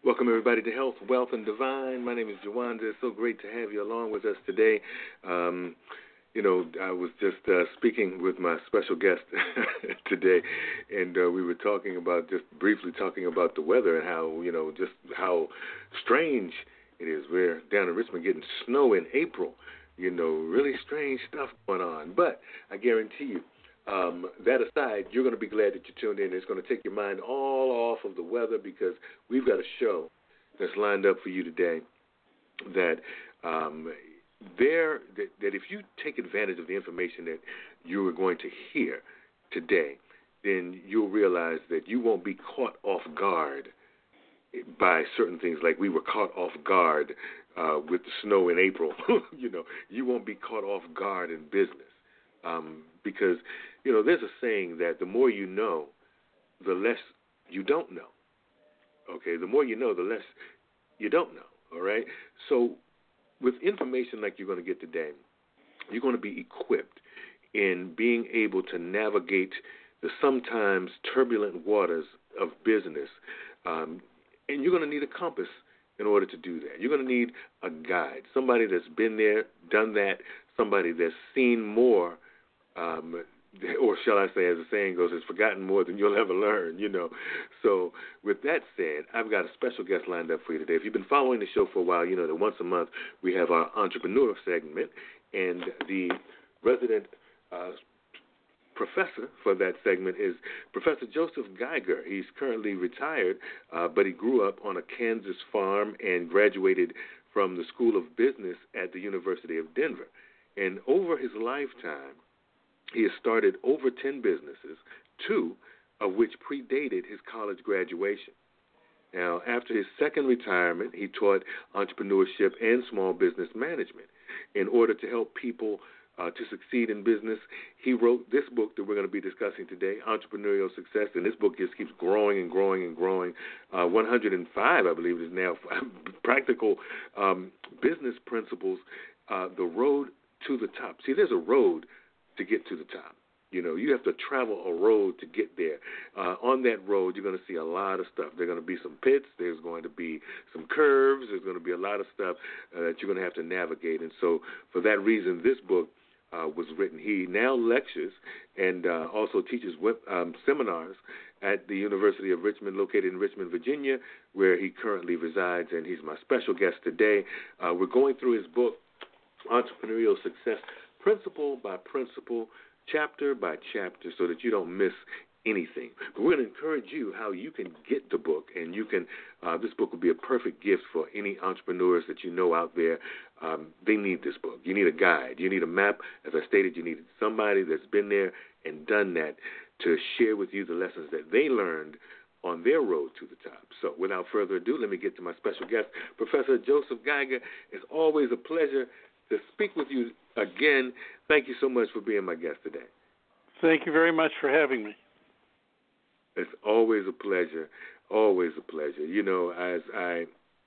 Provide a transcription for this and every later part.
Welcome, everybody, to Health, Wealth, and Divine. My name is Jawanda. It's so great to have you along with us today. I was just speaking with my special guest today, and we were just briefly talking about the weather and how, just how strange it is. We're down in Richmond getting snow in April, really strange stuff going on. But I guarantee you, that aside, you're going to be glad that you tuned in. It's going to take your mind all off of the weather because we've got a show that's lined up for you today that if you take advantage of the information that you are going to hear today, then you'll realize that you won't be caught off guard by certain things like we were caught off guard with the snow in April. You won't be caught off guard in business because, there's a saying that the more you know, the less you don't know. Okay, the more you know, the less you don't know, all right? So with information like you're going to get today, you're going to be equipped in being able to navigate the sometimes turbulent waters of business, and you're going to need a compass in order to do that. You're going to need a guide, somebody that's been there, done that, somebody that's seen more, or shall I say, as the saying goes, has forgotten more than you'll ever learn, So with that said, I've got a special guest lined up for you today. If you've been following the show for a while, you know that once a month we have our entrepreneur segment, and the resident professor for that segment is Professor Joseph Geiger. He's currently retired, but he grew up on a Kansas farm and graduated from the School of Business at the University of Denver. And over his lifetime, he has started over 10 businesses, 2 of which predated his college graduation. Now, after his second retirement, he taught entrepreneurship and small business management. In order to help people to succeed in business, he wrote this book that we're going to be discussing today, Entrepreneurial Success, and this book just keeps growing and growing and growing. 105, I believe it is now, practical business principles, the road to the top. See, there's a road to get to the top. You have to travel a road to get there. On that road, you're going to see a lot of stuff. There are going to be some pits. There's going to be some curves. There's going to be a lot of stuff that you're going to have to navigate. And so for that reason, this book was written. He now lectures and also teaches seminars at the University of Richmond, located in Richmond, Virginia, where he currently resides, and he's my special guest today. We're going through his book, Entrepreneurial Success, principle by principle, chapter by chapter, so that you don't miss anything. But we're going to encourage you how you can get the book, and you can. This book will be a perfect gift for any entrepreneurs that you know out there. They need this book. You need a guide. You need a map. As I stated, you need somebody that's been there and done that to share with you the lessons that they learned on their road to the top. So without further ado, let me get to my special guest, Professor Joseph Geiger. It's always a pleasure to speak with you again. Thank you so much for being my guest today. Thank you very much for having me. It's always a pleasure, always a pleasure. As I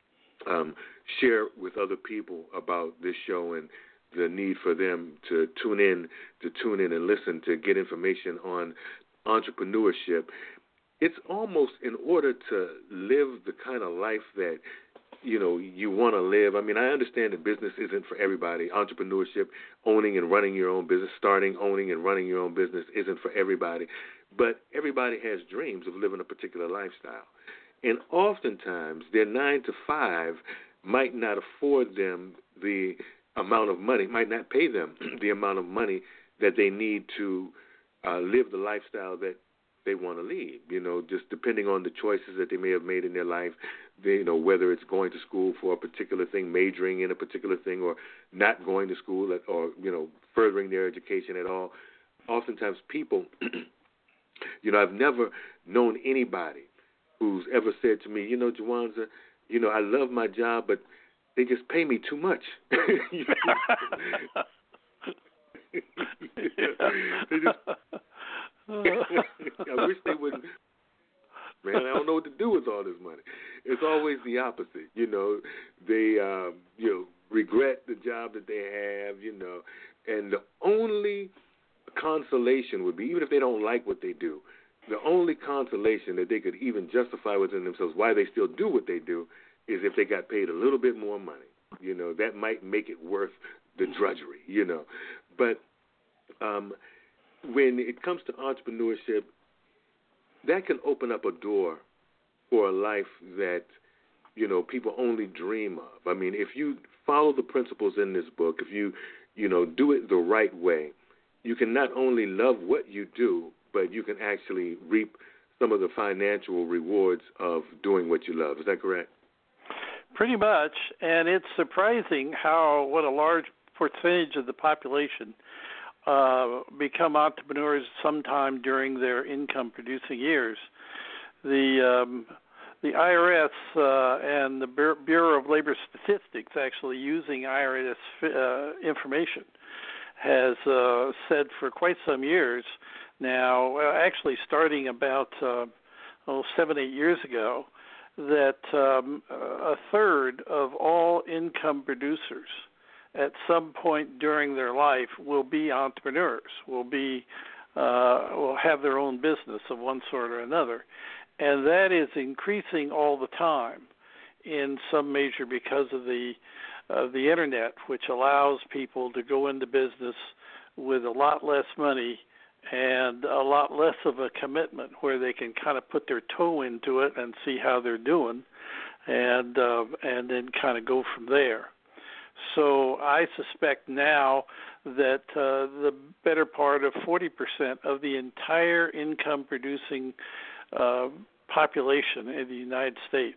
share with other people about this show and the need for them to tune in and listen to get information on entrepreneurship, it's almost in order to live the kind of life that you want to live. I mean, I understand that business isn't for everybody. Entrepreneurship, owning and running your own business, owning and running your own business isn't for everybody. But everybody has dreams of living a particular lifestyle. And oftentimes, their 9 to 5 might not afford them the amount of money, might not pay them the amount of money that they need to live the lifestyle that they want to lead, just depending on the choices that they may have made in their life, whether it's going to school for a particular thing, majoring in a particular thing, or not going to school or, furthering their education at all. Oftentimes people, I've never known anybody who's ever said to me, Jawanza, I love my job, but they just pay me too much. They just... I wish they wouldn't. Man, I don't know what to do with all this money. It's always the opposite. They regret the job that they have. And the only consolation would be, even if they don't like what they do, the only consolation that they could even justify within themselves why they still do what they do is if they got paid a little bit more money. That might make it worth the drudgery, But when it comes to entrepreneurship, that can open up a door for a life that, people only dream of. I mean, if you follow the principles in this book, if you, do it the right way, you can not only love what you do, but you can actually reap some of the financial rewards of doing what you love. Is that correct? Pretty much, and it's surprising what a large percentage of the population become entrepreneurs sometime during their income-producing years. The IRS and the Bureau of Labor Statistics, actually using IRS information, has said for quite some years now, actually starting about 7-8 years ago, that a third of all income producers at some point during their life will be entrepreneurs, will have their own business of one sort or another. And that is increasing all the time in some measure because of the Internet, which allows people to go into business with a lot less money and a lot less of a commitment, where they can kind of put their toe into it and see how they're doing, and then kind of go from there. So I suspect now that the better part of 40% of the entire income-producing population in the United States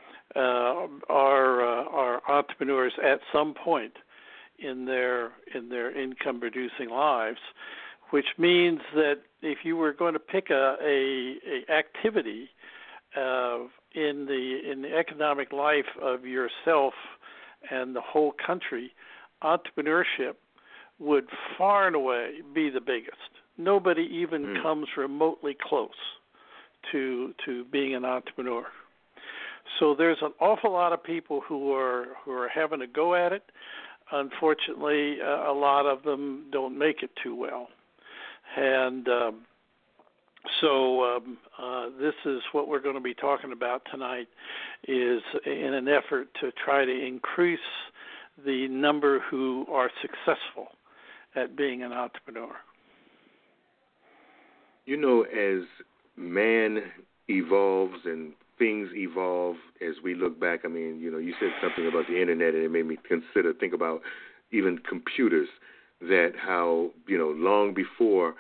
are entrepreneurs at some point in their income-producing lives, which means that if you were going to pick a activity in the economic life of yourself and the whole country, entrepreneurship would far and away be the biggest. Nobody even comes remotely close to being an entrepreneur. So there's an awful lot of people who are having a go at it. Unfortunately, a lot of them don't make it too well. And so this is what we're going to be talking about tonight, is in an effort to try to increase the number who are successful at being an entrepreneur. As man evolves and things evolve, as we look back, I mean, you said something about the Internet, and it made me think about even computers, that how, long before,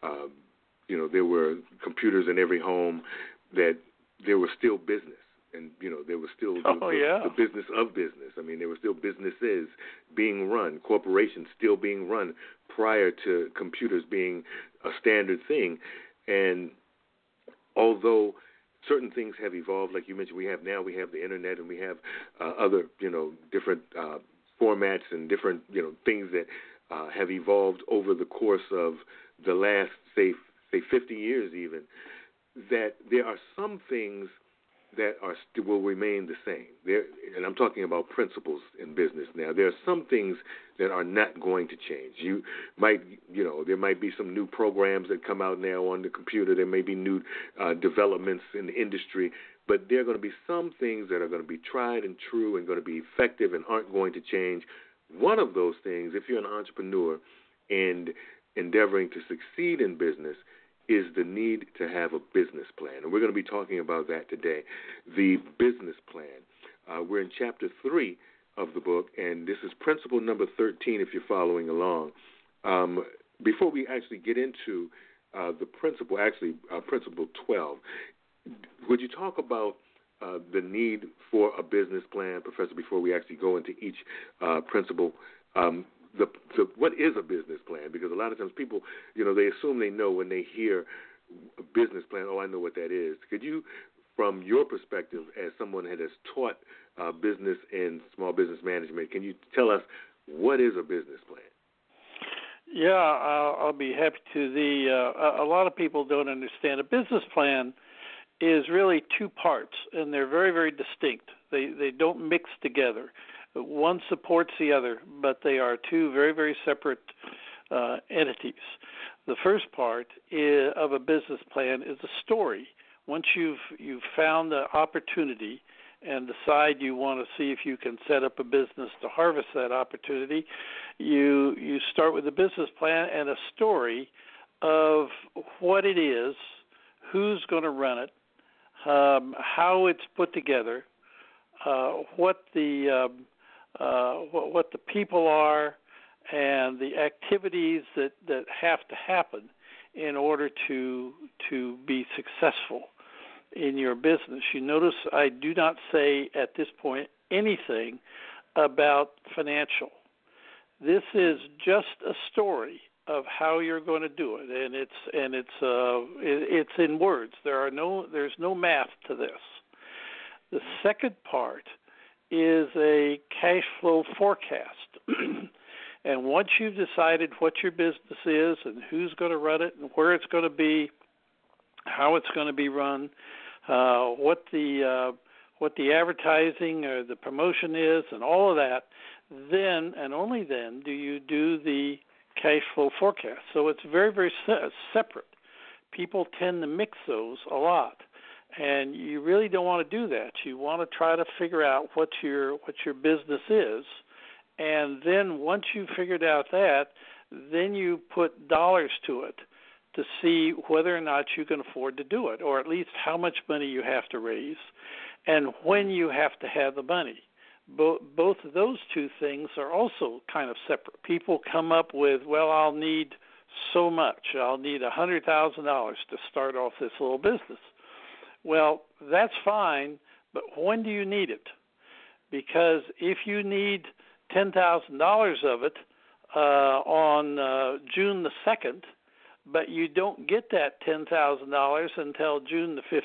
there were computers in every home, that there was still business. And, there was still the business of business. I mean, there were still businesses being run, corporations still being run prior to computers being a standard thing. And although certain things have evolved, like you mentioned, we have the Internet, and we have other, different formats and different, things that have evolved over the course of the last, say 50 years even, that there are some things that will remain the same. And I'm talking about principles in business now. There are some things that are not going to change. There might be some new programs that come out now on the computer. There may be new developments in the industry, but there are going to be some things that are going to be tried and true and going to be effective and aren't going to change. One of those things, if you're an entrepreneur and endeavoring to succeed in business, is the need to have a business plan. And we're going to be talking about that today, the business plan. We're in Chapter 3 of the book, and this is principle number 13 if you're following along. Before we actually get into the principle, principle 12, would you talk about the need for a business plan, Professor, before we actually go into each principle? What is a business plan? Because a lot of times people, they assume they know when they hear a business plan. Oh, I know what that is. Could you, from your perspective as someone that has taught business and small business management, can you tell us what is a business plan? Yeah, I'll be happy to. A lot of people don't understand. A business plan is really two parts, and they're very, very distinct. They don't mix together. One supports the other, but they are two very, very separate entities. The first part of a business plan is a story. Once you've found the opportunity and decide you want to see if you can set up a business to harvest that opportunity, you start with a business plan and a story of what it is, who's going to run it, how it's put together, what the people are, and the activities that have to happen in order to be successful in your business. You notice I do not say at this point anything about financial. This is just a story of how you're going to do it, and it's in words. There's no math to this. The second part is a cash flow forecast. And once you've decided what your business is and who's going to run it and where it's going to be, how it's going to be run, what the advertising or the promotion is, and all of that, then and only then do you do the cash flow forecast. So it's very, very separate. People tend to mix those a lot, and you really don't want to do that. You want to try to figure out what your business is, and then once you've figured out that, then you put dollars to it to see whether or not you can afford to do it, or at least how much money you have to raise and when you have to have the money. Both of those two things are also kind of separate. People come up with, well, I'll need so much. I'll need $100,000 to start off this little business. Well, that's fine, but when do you need it? Because if you need $10,000 of it on June the 2nd, but you don't get that $10,000 until June the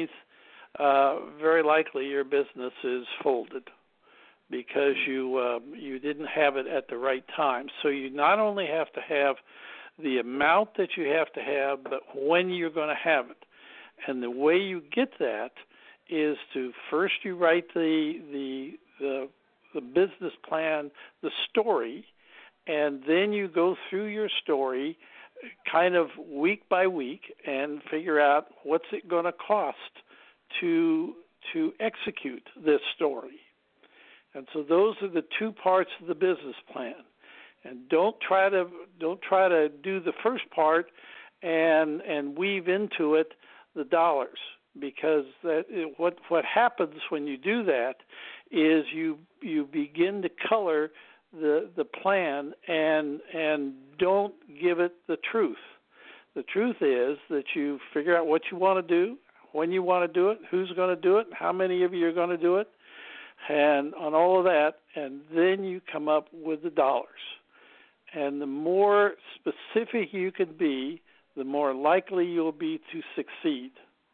15th, very likely your business is folded because you didn't have it at the right time. So you not only have to have the amount that you have to have, but when you're going to have it. And the way you get that is to first you write the business plan, the story, and then you go through your story kind of week by week and figure out what's it going to cost to execute this story. And so those are the two parts of the business plan. And don't try to do the first part and weave into it the dollars, because what happens when you do that is you begin to color the plan and don't give it the truth. The truth is that you figure out what you want to do, when you want to do it, who's going to do it, how many of you are going to do it, and on all of that, and then you come up with the dollars. And the more specific you can be, the more likely you'll be to succeed.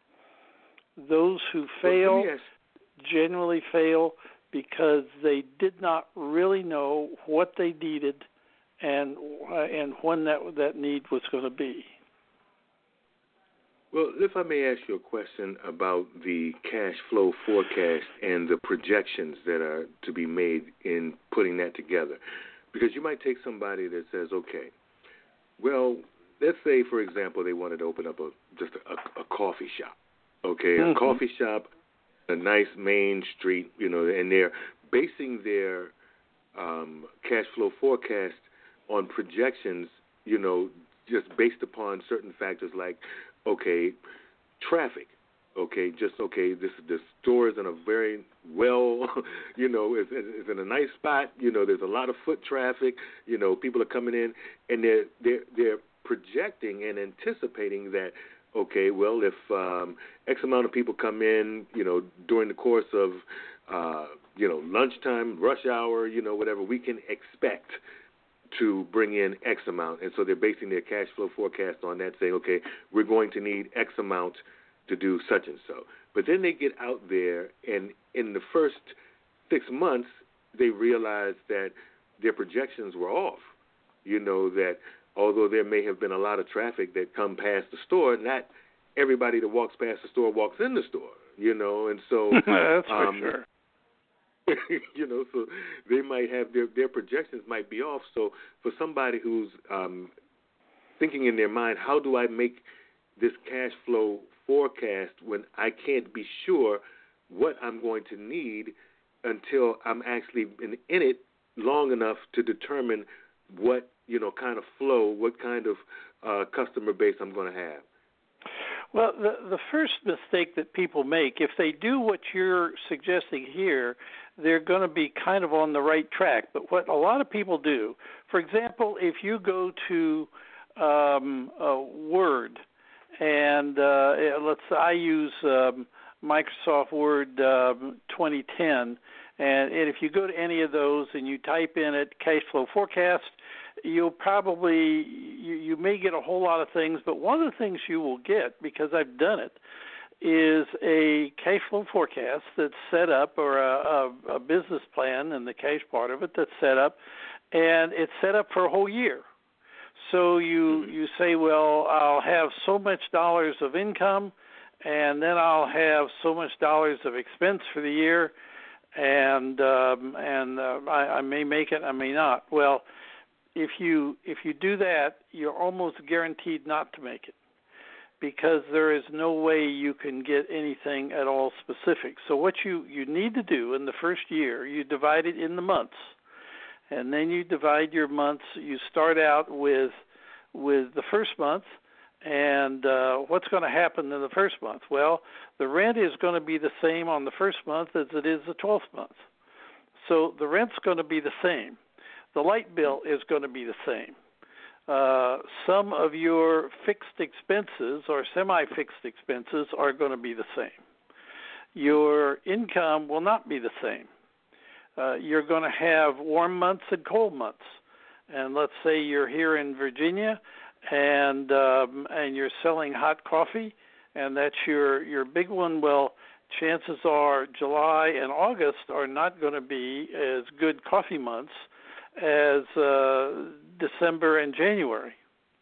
Those who fail generally fail because they did not really know what they needed and when that need was going to be. Well, if I may ask you a question about the cash flow forecast and the projections that are to be made in putting that together. Because you might take somebody that says, okay, well, let's say, for example, they wanted to open up just a coffee shop. Okay, a coffee shop, a nice main street, and they're basing their cash flow forecast on projections, just based upon certain factors like, okay, traffic. Okay, the store is in a very it's in a nice spot. There's a lot of foot traffic. People are coming in, and they're projecting and anticipating that, okay, well, if X amount of people come in, during the course of, lunchtime, rush hour, whatever, we can expect to bring in X amount. And so they're basing their cash flow forecast on that, saying, okay, we're going to need X amount to do such and so. But then they get out there, and in the first 6 months, they realize that their projections were off. That although there may have been a lot of traffic that come past the store, not everybody that walks past the store walks in the store, and so that's for sure. So they might have their projections might be off. So for somebody who's thinking in their mind, how do I make this cash flow forecast when I can't be sure what I'm going to need until I'm actually in it long enough to determine what kind of flow, what kind of customer base I'm going to have. Well, the first mistake that people make, if they do what you're suggesting here, they're going to be kind of on the right track. But what a lot of people do, for example, if you go to Word, and I use Microsoft Word 2010, and if you go to any of those and you type in it cash flow forecast, you'll probably you may get a whole lot of things, but one of the things you will get, because I've done it, is a cash flow forecast that's set up, or a business plan and the cash part of it that's set up, and it's set up for a whole year. So you say, well, I'll have so much dollars of income, and then I'll have so much dollars of expense for the year, and I may make it, I may not. Well, if you do that, you're almost guaranteed not to make it, because there is no way you can get anything at all specific. So what you need to do in the first year, you divide it in the months, and then you divide your months. You start out with the first month, and what's going to happen in the first month? Well, the rent is going to be the same on the first month as it is the 12th month. So the rent's going to be the same. The light bill is going to be the same. Some of your fixed expenses or semi-fixed expenses are going to be the same. Your income will not be the same. You're going to have warm months and cold months. And let's say you're here in Virginia, and you're selling hot coffee, and that's your big one. Well, chances are July and August are not going to be as good coffee months as December and January.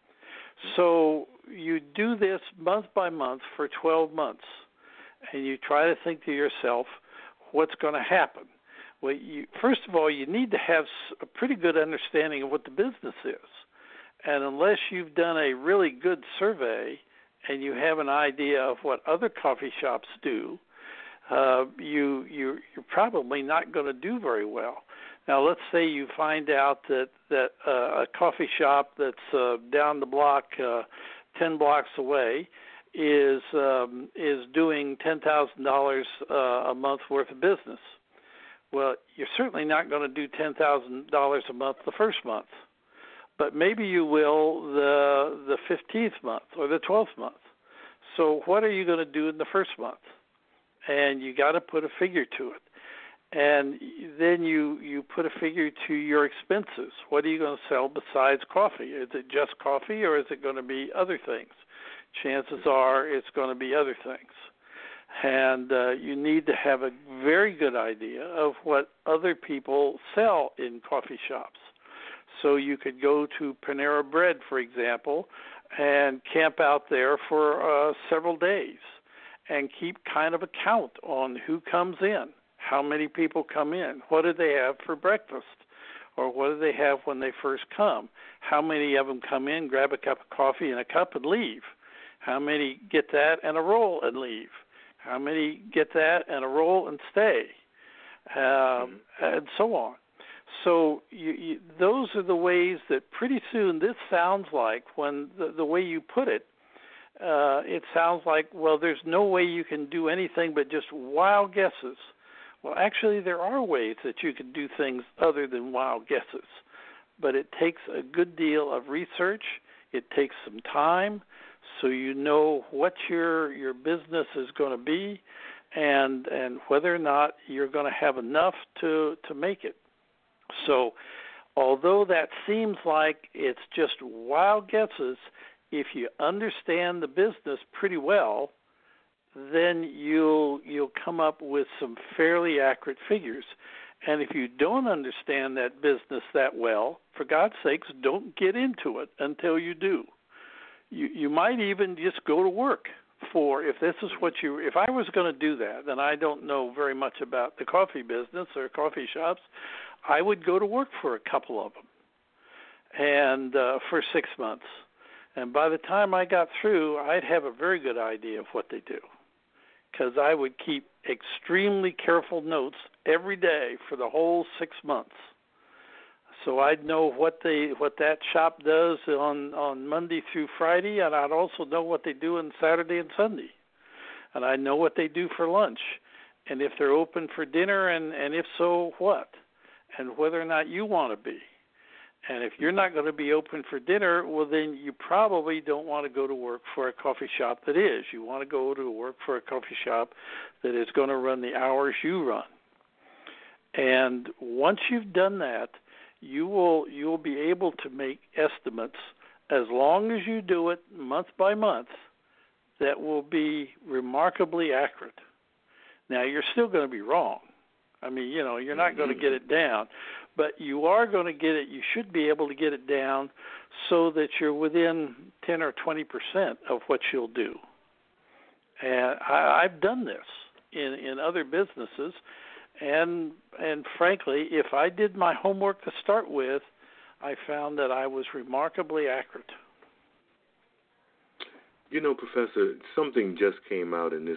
So you do this month by month for 12 months, and you try to think to yourself, what's going to happen? Well, first of all, you need to have a pretty good understanding of what the business is. And unless you've done a really good survey and you have an idea of what other coffee shops do, you're probably not going to do very well. Now, let's say you find out that a coffee shop that's down the block, 10 blocks away, is doing $10,000 a month worth of business. Well, you're certainly not going to do $10,000 a month the first month, but maybe you will the 15th month or the 12th month. So what are you going to do in the first month? And you got to put a figure to it. And then you put a figure to your expenses. What are you going to sell besides coffee? Is it just coffee, or is it going to be other things? Chances are it's going to be other things. And you need to have a very good idea of what other people sell in coffee shops. So you could go to Panera Bread, for example, and camp out there for several days and keep kind of a count on who comes in, how many people come in, what do they have for breakfast, or what do they have when they first come, how many of them come in, grab a cup of coffee and a cup and leave, how many get that and a roll and leave, how many get that and a roll and stay, and so on. So those are the ways that pretty soon this sounds like, when the way you put it, it sounds like, well, there's no way you can do anything but just wild guesses. Well, actually, there are ways that you can do things other than wild guesses, but it takes a good deal of research. It takes some time, so you know what your business is going to be, and whether or not you're going to have enough to make it. So, although that seems like it's just wild guesses, if you understand the business pretty well, then you'll come up with some fairly accurate figures. And if you don't understand that business that well, for God's sakes, don't get into it until you do. You might even just go to work for if this is what you, if I was going to do that, then I don't know very much about the coffee business or coffee shops. I would go to work for a couple of them, and for 6 months. And by the time I got through, I'd have a very good idea of what they do, because I would keep extremely careful notes every day for the whole 6 months. So I'd know what that shop does on Monday through Friday, and I'd also know what they do on Saturday and Sunday. And I know what they do for lunch, and if they're open for dinner, and if so, what, and whether or not you want to be. And if you're not going to be open for dinner, well, then you probably don't want to go to work for a coffee shop that is. You want to go to work for a coffee shop that is going to run the hours you run. And once you've done that, you'll be able to make estimates, as long as you do it month by month, that will be remarkably accurate. Now, you're still going to be wrong. I mean, you're not going to get it down, but you are going to get it. You should be able to get it down so that you're within 10 or 20% of what you'll do. And I've done this in other businesses, and frankly, if I did my homework to start with, I found that I was remarkably accurate. Professor, something just came out in this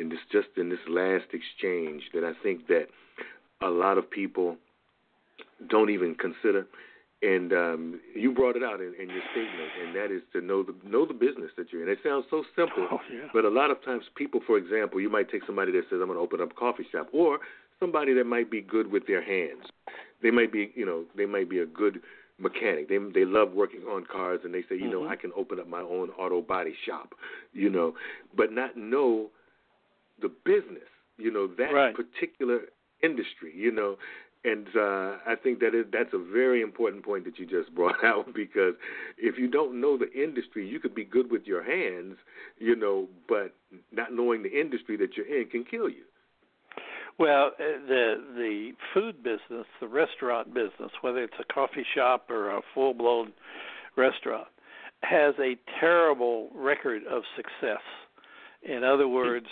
last exchange that I think that a lot of people don't even consider, and you brought it out in your statement, and that is to know the business that you're in. It sounds so simple, but a lot of times people, for example, you might take somebody that says, I'm going to open up a coffee shop, or somebody that might be good with their hands. They might be a good mechanic. They love working on cars, and they say, I can open up my own auto body shop, but not know the business, that particular industry, and I think that's a very important point that you just brought out, because if you don't know the industry, you could be good with your hands, but not knowing the industry that you're in can kill you. Well, the food business, the restaurant business, whether it's a coffee shop or a full-blown restaurant, has a terrible record of success. In other words,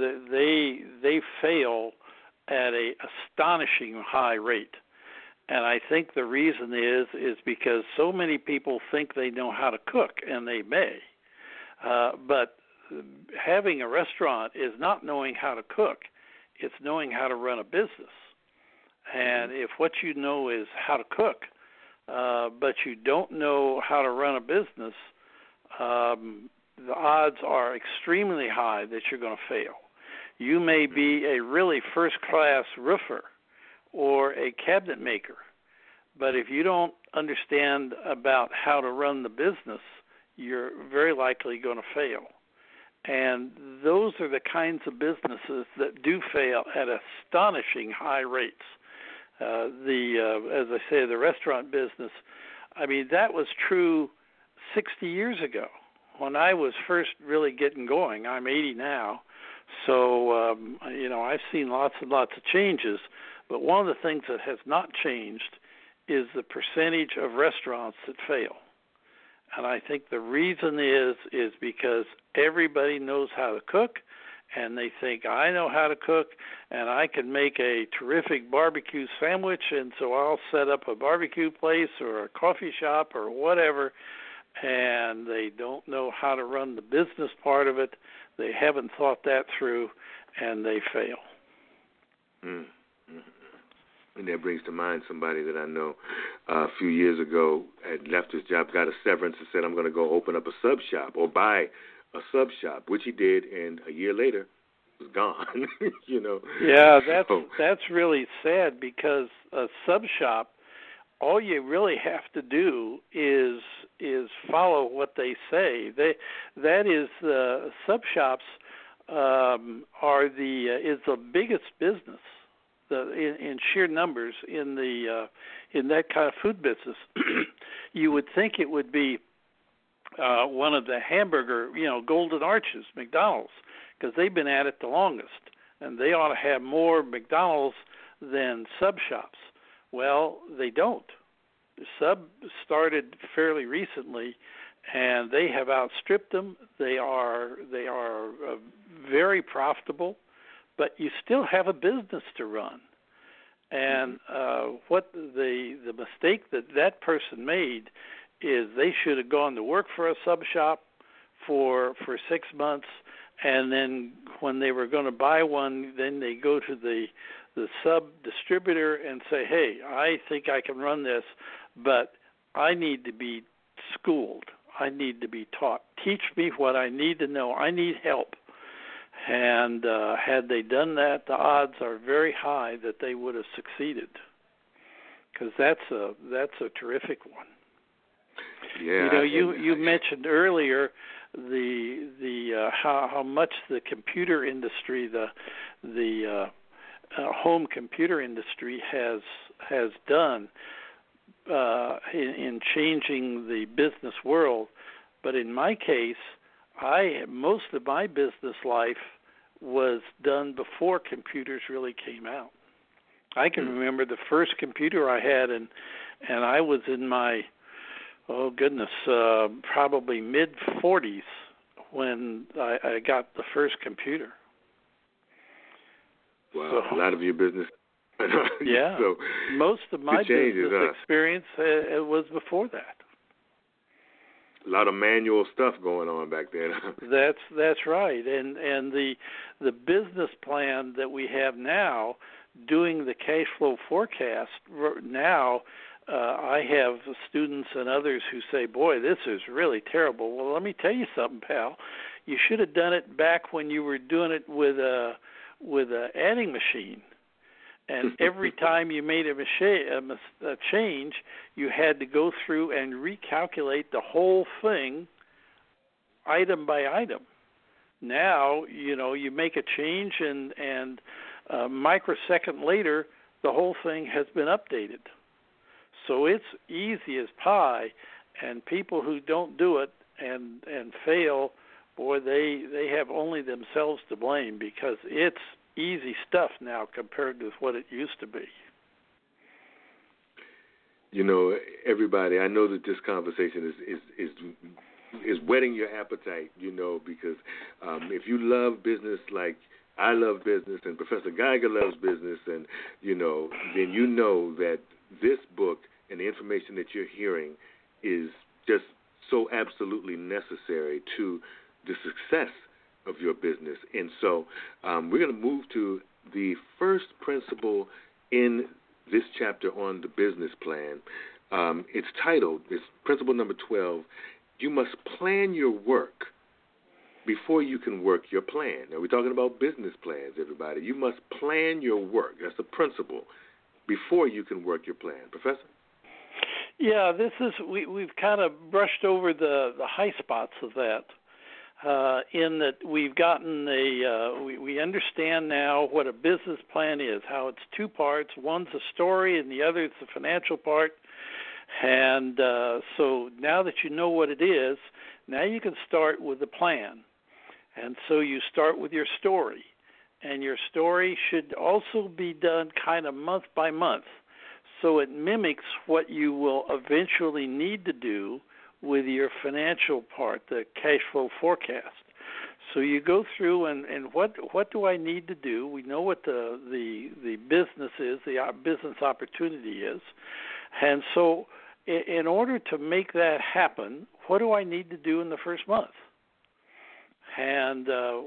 they fail at a astonishing high rate. And I think the reason is because so many people think they know how to cook, and they may. But having a restaurant is not knowing how to cook. It's knowing how to run a business. And if what you know is how to cook, but you don't know how to run a business, the odds are extremely high that you're going to fail. You may be a really first-class roofer or a cabinet maker, but if you don't understand about how to run the business, you're very likely going to fail. And those are the kinds of businesses that do fail at astonishing high rates. As I say, the restaurant business, I mean, that was true 60 years ago when I was first really getting going. I'm 80 now, so, I've seen lots and lots of changes. But one of the things that has not changed is the percentage of restaurants that fail. And I think the reason is because everybody knows how to cook, and they think, I know how to cook, and I can make a terrific barbecue sandwich, and so I'll set up a barbecue place or a coffee shop or whatever, and they don't know how to run the business part of it. They haven't thought that through, and they fail. Mm-hmm. And that brings to mind somebody that I know a few years ago had left his job, got a severance, and said, I'm going to go open up a sub shop or buy a sub shop, which he did, and a year later was gone. Yeah, that's really sad, because a sub shop, all you really have to do is follow what they say. Sub shops is the biggest business in sheer numbers in that kind of food business. You would think it would be one of the hamburger, golden arches, McDonald's, because they've been at it the longest, and they ought to have more McDonald's than sub shops. Well, they don't. Sub started fairly recently, and they have outstripped them. They are very profitable, but you still have a business to run. And what the mistake that person made is they should have gone to work for a sub shop for 6 months, and then when they were going to buy one, then they go to the sub distributor and say, hey, I think I can run this, but I need to be schooled. I need to be taught. Teach me what I need to know. I need help. And had they done that, the odds are very high that they would have succeeded, because that's a terrific one. Yeah, you mentioned earlier the how much the computer industry, the home computer industry has done in changing the business world. But in my case, most of my business life was done before computers really came out. I can remember the first computer I had, and I was in my probably mid-40s when I got the first computer. Wow, so, a lot of your business. Yeah, so most of my business experience was before that. A lot of manual stuff going on back then. That's right, and the business plan that we have now, doing the cash flow forecast now. I have students and others who say, boy, this is really terrible. Well, let me tell you something, pal. You should have done it back when you were doing it with a adding machine. And every time you made a change, you had to go through and recalculate the whole thing item by item. Now, you make a change, and a microsecond later, the whole thing has been updated. So it's easy as pie, and people who don't do it and fail, boy, they have only themselves to blame, because it's easy stuff now compared to what it used to be. Everybody, I know that this conversation is whetting your appetite, because if you love business like I love business and Professor Geiger loves business, and then you know that this book and the information that you're hearing is just so absolutely necessary to the success of your business. And so we're going to move to the first principle in this chapter on the business plan. It's titled, it's principle number 12, you must plan your work before you can work your plan. Now, we're talking about business plans, everybody. You must plan your work. That's a principle before you can work your plan. Professor? Yeah, we've kind of brushed over the high spots of that. In that we've gotten we understand now what a business plan is, how it's two parts. One's a story and the other is the financial part. And so now that you know what it is, now you can start with a plan. And so you start with your story. And your story should also be done kind of month by month, so it mimics what you will eventually need to do with your financial part, the cash flow forecast. So you go through and what do I need to do? We know what the business is, the business opportunity is. And so in order to make that happen, what do I need to do in the first month? And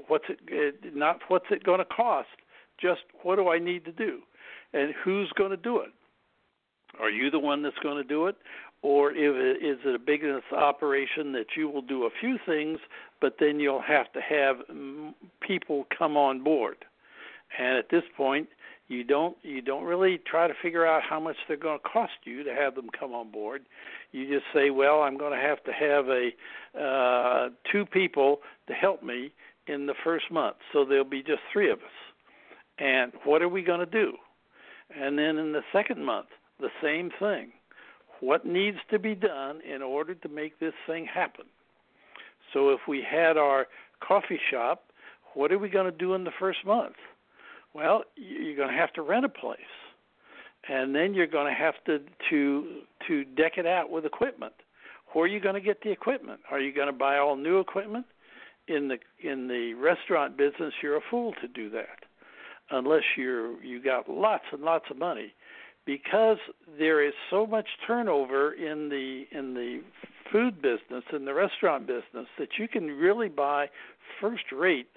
not what's it going to cost, just what do I need to do? And who's going to do it? Are you the one that's going to do it? Or is it a business operation that you will do a few things, but then you'll have to have people come on board? And at this point, you don't really try to figure out how much they're going to cost you to have them come on board. You just say, well, I'm going to have 2 people to help me in the first month, so there'll be just 3 of us. And what are we going to do? And then in the second month, the same thing. What needs to be done in order to make this thing happen? So if we had our coffee shop, what are we going to do in the first month? Well, you're going to have to rent a place, and then you're going to have to deck it out with equipment. where are you going to get the equipment? Are you going to buy all new equipment? In the restaurant business, you're a fool to do that, unless you got lots and lots of money, because there is so much turnover in the food business, in the restaurant business, that you can really buy first-rate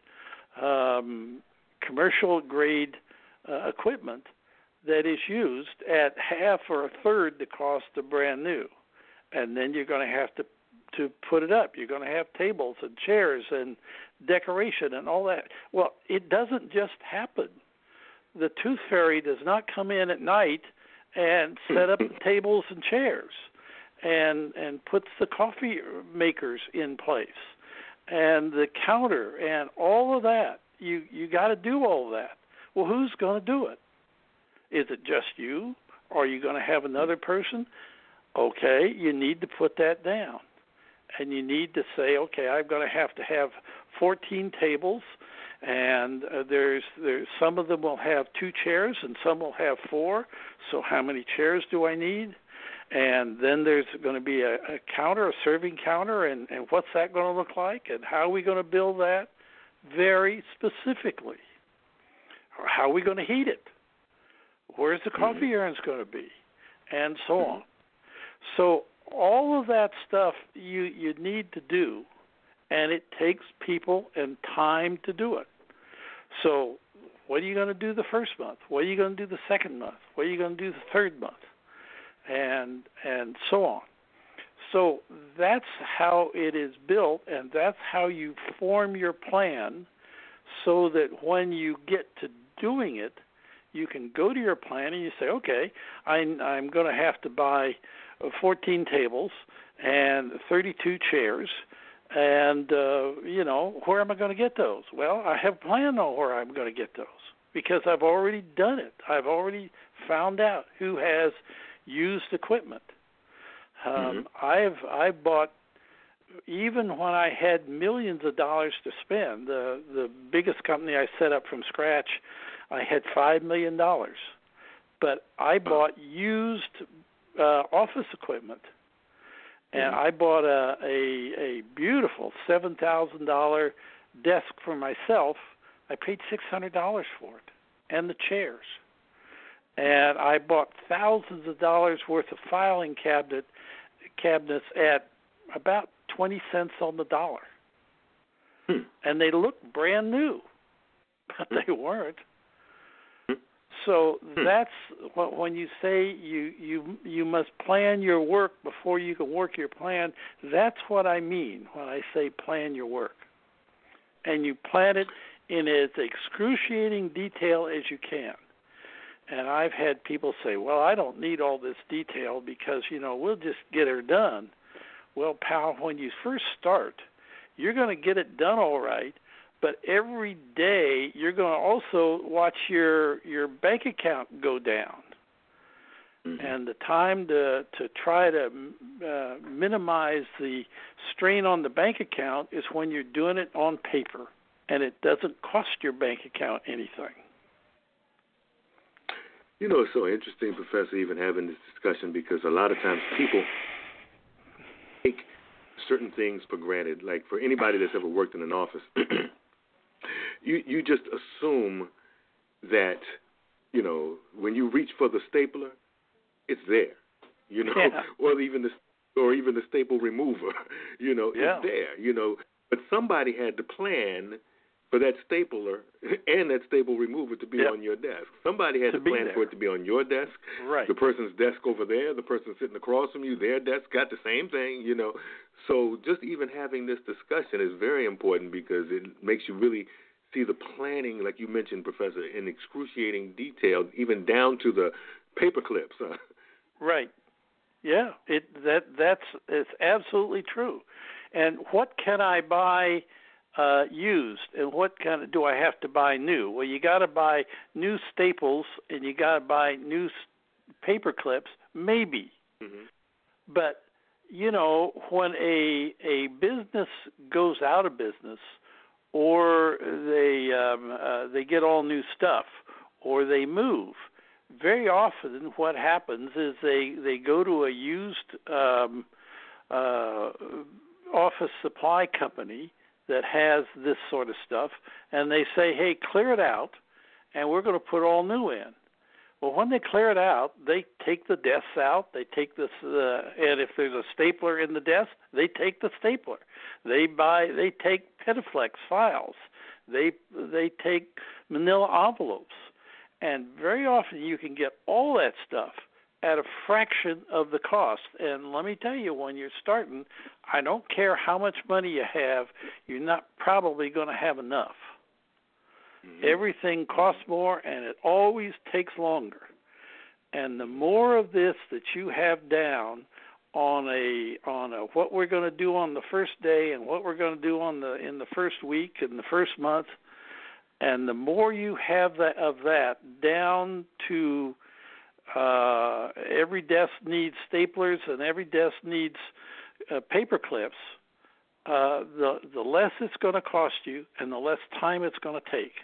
commercial grade equipment that is used at half or a third the cost of brand new, and then you're going to have to put it up. You're going to have tables and chairs and decoration and all that. Well, it doesn't just happen. The Tooth Fairy does not come in at night and set up the tables and chairs and puts the coffee makers in place and the counter and all of that. You got to do all of that. Well, who's going to do it? Is it just you? Are you going to have another person? Okay, you need to put that down. And you need to say, okay, I'm going to have 14 tables, and there's some of them will have 2 chairs and some will have 4. So how many chairs do I need? And then there's going to be a counter, a serving counter, and what's that going to look like? And how are we going to build that? Very specifically. How are we going to heat it? Where's the coffee urns going to be? And so on. So all of that stuff you need to do, and it takes people and time to do it. So what are you going to do the first month? What are you going to do the second month? What are you going to do the third month? And so on. So that's how it is built, and that's how you form your plan so that when you get to doing it, you can go to your plan and you say, okay, I'm going to have to buy 14 tables and 32 chairs, and, where am I going to get those? Well, I have a plan on where I'm going to get those because I've already done it. I've already found out who has used equipment. I've bought, even when I had millions of dollars to spend, the biggest company I set up from scratch, I had $5 million. But I bought used office equipment, and I bought a beautiful $7,000 desk for myself. I paid $600 for it, and the chairs. And I bought thousands of dollars worth of filing cabinets at about 20 cents on the dollar. And they looked brand new, but they weren't. So that's when you say you must plan your work before you can work your plan. That's what I mean when I say plan your work. And you plan it in as excruciating detail as you can. And I've had people say, well, I don't need all this detail because, we'll just get her done. Well, pal, when you first start, you're going to get it done all right. But every day you're going to also watch your bank account go down. And the time to try to minimize the strain on the bank account is when you're doing it on paper, and it doesn't cost your bank account anything. It's so interesting, Professor, even having this discussion, because a lot of times people take certain things for granted. Like for anybody that's ever worked in an office, you just assume that, when you reach for the stapler, it's there, Yeah. or even the staple remover, it's there, But somebody had to plan for that stapler and that staple remover to be on your desk. Somebody had to plan for it to be on your desk. Right. The person's desk over there, the person sitting across from you, their desk got the same thing, So just even having this discussion is very important because it makes you really see the planning, like you mentioned, Professor, in excruciating detail, even down to the paper clips. Right. Yeah, it's absolutely true. And what can I buy used, and what kind of do I have to buy new? Well, you got to buy new staples, and you got to buy new paper clips, maybe. Mm-hmm. But when a business goes out of business, or they get all new stuff, or they move, very often what happens is they go to a used office supply company that has this sort of stuff, and they say, hey, clear it out, and we're going to put all new in. Well, when they clear it out, they take the desks out. They take this, and if there's a stapler in the desk, they take the stapler. They take Petaflex files. They take manila envelopes, and very often you can get all that stuff at a fraction of the cost. And let me tell you, when you're starting, I don't care how much money you have, you're not probably going to have enough. Mm-hmm. Everything costs more, and it always takes longer. And the more of this that you have down on a what we're going to do on the first day and what we're going to do in the first week and the first month, and the more you have of that down to every desk needs staplers and every desk needs paper clips, the less it's going to cost you and the less time it's going to take.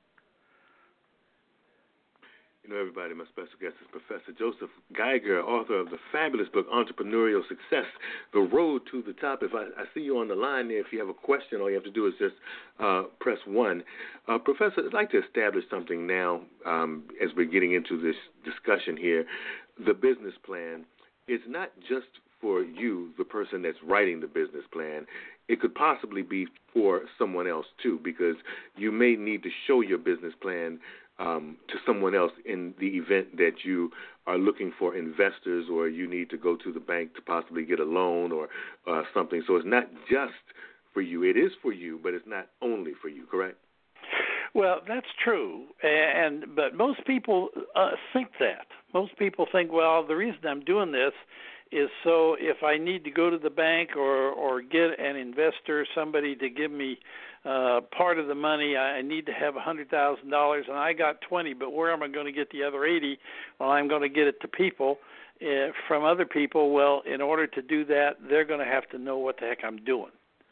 You know, everybody, my special guest is Professor Joseph Geiger, author of the fabulous book, Entrepreneurial Success, The Road to the Top. If I see you on the line there, if you have a question, all you have to do is just press 1. Professor, I'd like to establish something now as we're getting into this discussion here. The business plan is not just for you, the person that's writing the business plan. It could possibly be for someone else, too, because you may need to show your business plan to someone else in the event that you are looking for investors or you need to go to the bank to possibly get a loan or something. So it's not just for you. It is for you, but it's not only for you, correct? Well, that's true, but most people think that. Most people think, well, the reason I'm doing this is so if I need to go to the bank or get an investor, somebody to give me part of the money, I need to have $100,000, and I got 20, but where am I going to get the other 80? Well, I'm going to get it to people from other people. Well, in order to do that, they're going to have to know what the heck I'm doing.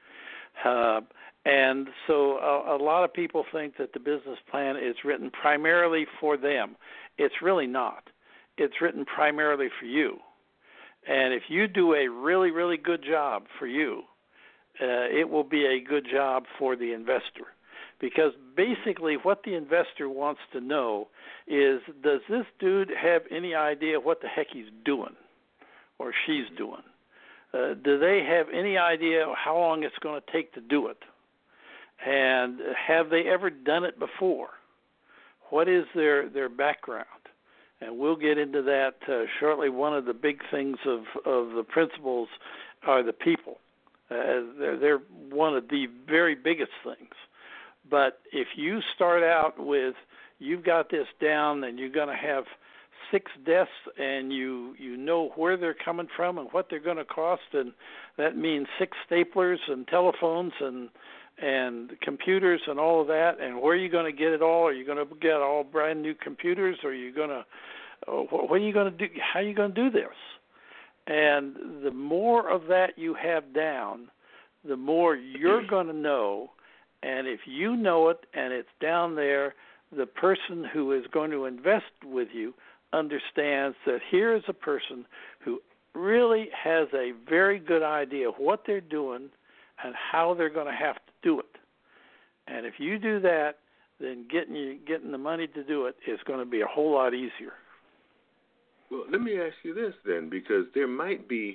And so a lot of people think that the business plan is written primarily for them. It's really not. It's written primarily for you. And if you do a really, really good job for you, it will be a good job for the investor. Because basically what the investor wants to know is, does this dude have any idea what the heck he's doing or she's doing? Do they have any idea how long it's going to take to do it? And have they ever done it before? What is their background? And we'll get into that shortly. One of the big things of the principles are the people. They're one of the very biggest things. But if you start out with, you've got this down and you're going to have 6 desks and you know where they're coming from and what they're going to cost, and that means 6 staplers and telephones and computers and all of that, and where are you going to get it all? Are you going to get all brand new computers, or are you going to what are you going to do? How are you going to do this? And the more of that you have down, the more you're going to know. And if you know it and it's down there, the person who is going to invest with you understands that here is a person who really has a very good idea of what they're doing and how they're going to have to do it. And if you do that, then getting the money to do it is going to be a whole lot easier. Well, let me ask you this then, because there might be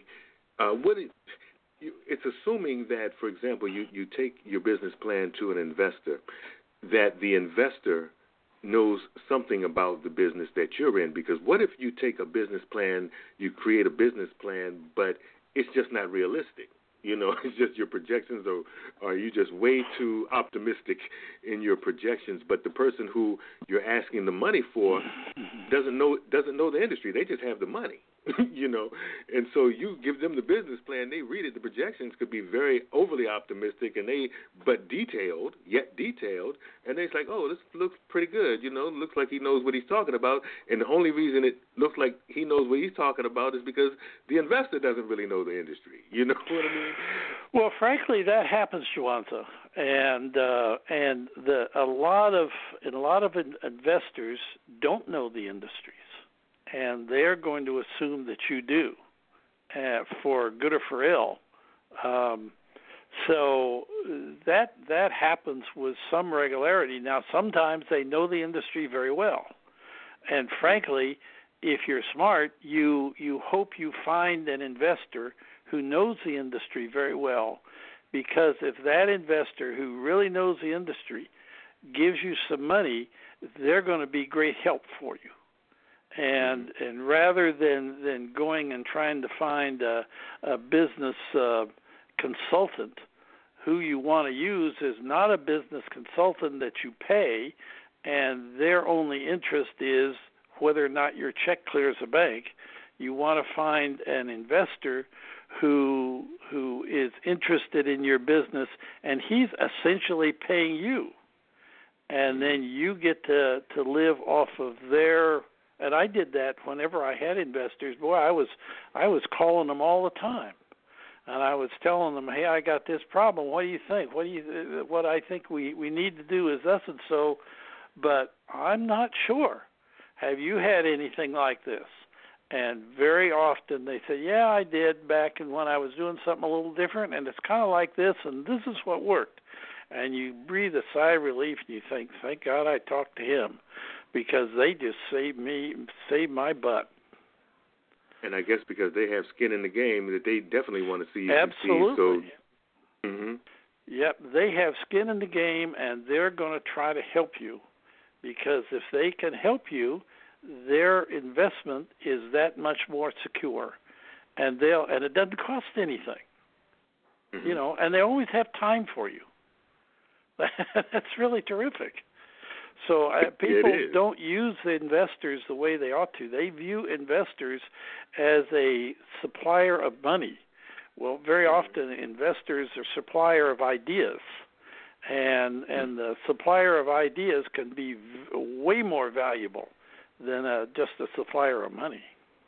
it's assuming that, for example, you take your business plan to an investor, that the investor knows something about the business that you're in. Because what if you take a business plan, you create a business plan, but it's just not realistic? You know, it's just your projections, or are you just way too optimistic in your projections? But the person who you're asking the money for doesn't know the industry. They just have the money, you know. And so you give them the business plan, they read it. The projections could be very overly optimistic, but detailed, and they're like, oh, this looks pretty good, you know. Looks like he knows what he's talking about. And the only reason it looks like he knows what he's talking about is because the investor doesn't really know the industry. You know what I mean? Well, frankly, that happens, Juanza, and a lot of investors don't know the industries, and they're going to assume that you do. for good or for ill. So that happens with some regularity. Now, sometimes they know the industry very well, and frankly, if you're smart, you hope you find an investor who knows the industry very well, because if that investor who really knows the industry gives you some money, they're going to be great help for you. And rather than going and trying to find a business consultant, who you want to use is not a business consultant that you pay, and their only interest is whether or not your check clears a bank. You want to find an investor who is interested in your business, and he's essentially paying you, and then you get to live off of their. And I did that whenever I had investors. Boy, I was calling them all the time, and I was telling them, "Hey, I got this problem. What do you think? What I think we need to do is thus and so, but I'm not sure. Have you had anything like this?" And very often they say, "Yeah, I did back when I was doing something a little different, and it's kind of like this, and this is what worked." And you breathe a sigh of relief, and you think, "Thank God I talked to him, because they just saved my butt." And I guess because they have skin in the game, that they definitely want to see you Absolutely. Succeed. Yep, they have skin in the game, and they're going to try to help you, because if they can help you, their investment is that much more secure, and it doesn't cost anything, and they always have time for you. That's really terrific. So people don't use the investors the way they ought to. They view investors as a supplier of money. Well, very often investors are supplier of ideas, and the supplier of ideas can be way more valuable than just a supplier of money.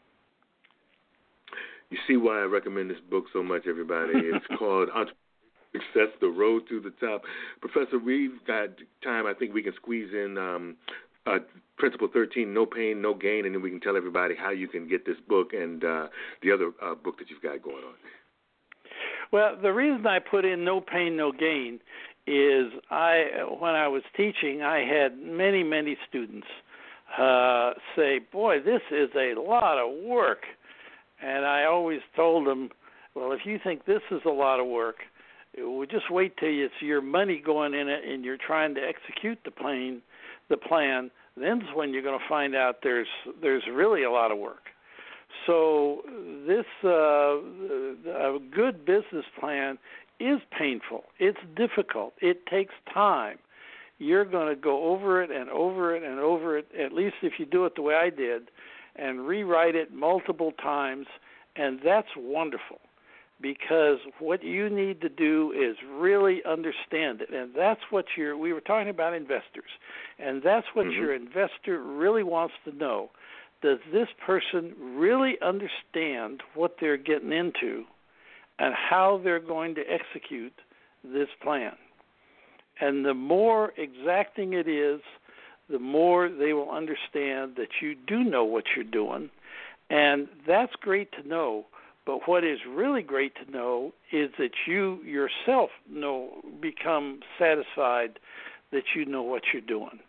You see why I recommend this book so much, everybody. It's called Success, The Road to the Top. Professor, we've got time. I think we can squeeze in Principle 13, No Pain, No Gain, and then we can tell everybody how you can get this book and the other book that you've got going on. Well, the reason I put in No Pain, No Gain is when I was teaching, I had many, many students say, "Boy, this is a lot of work." And I always told them, well, if you think this is a lot of work, well, just wait till it's your money going in it and you're trying to execute the plan. Then's when you're going to find out there's really a lot of work. So this a good business plan is painful. It's difficult. It takes time. You're going to go over it and over it and over it, at least if you do it the way I did, and rewrite it multiple times, and that's wonderful, because what you need to do is really understand it, and that's what we were talking about investors, and that's what your investor really wants to know. Does this person really understand what they're getting into and how they're going to execute this plan? And the more exacting it is, the more they will understand that you do know what you're doing, and that's great to know. But what is really great to know is that you yourself become satisfied that you know what you're doing.